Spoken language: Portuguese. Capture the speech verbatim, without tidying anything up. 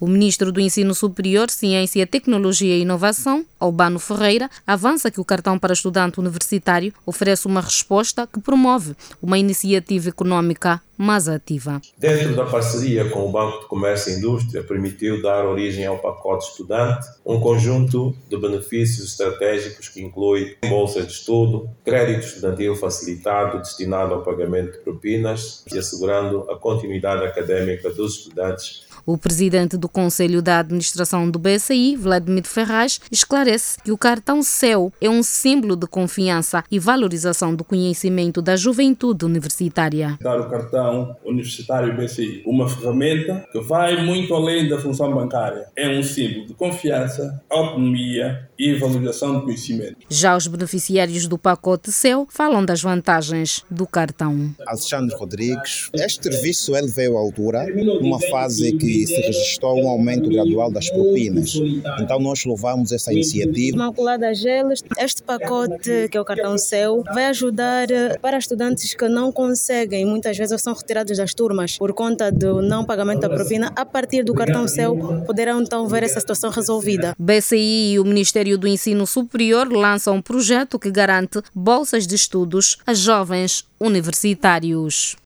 O ministro do Ensino Superior, Ciência, Tecnologia e Inovação, Albano Ferreira, avança que o cartão para estudante universitário oferece uma resposta que promove uma iniciativa econômica mais ativa. Dentro da parceria com o Banco de Comércio e Indústria, permitiu dar origem ao pacote estudante, um conjunto de benefícios estratégicos que inclui bolsas de estudo, crédito estudantil facilitado destinado ao pagamento de propinas e assegurando a continuidade académica dos estudantes. O presidente do Conselho da Administração do B C I, Vladimir Ferraz, esclarece que o cartão C E U é um símbolo de confiança e valorização do conhecimento da juventude universitária. Dar o cartão universitário B C I, uma ferramenta que vai muito além da função bancária. É um símbolo de confiança, autonomia e valorização do conhecimento. Já os beneficiários do pacote C E U falam das vantagens do cartão. Alexandre Rodrigues, este serviço ele veio à altura, numa fase que se registrou um aumento gradual das propinas. Então nós louvamos essa iniciativa. Imaculada Geles, este pacote, que é o cartão C E U, vai ajudar para estudantes que não conseguem, muitas vezes são retirados das turmas por conta do não pagamento da propina. A partir do cartão C E U, poderão então ver essa situação resolvida. B C I e o Ministério do Ensino Superior lançam um projeto que garante bolsas de estudos a jovens universitários.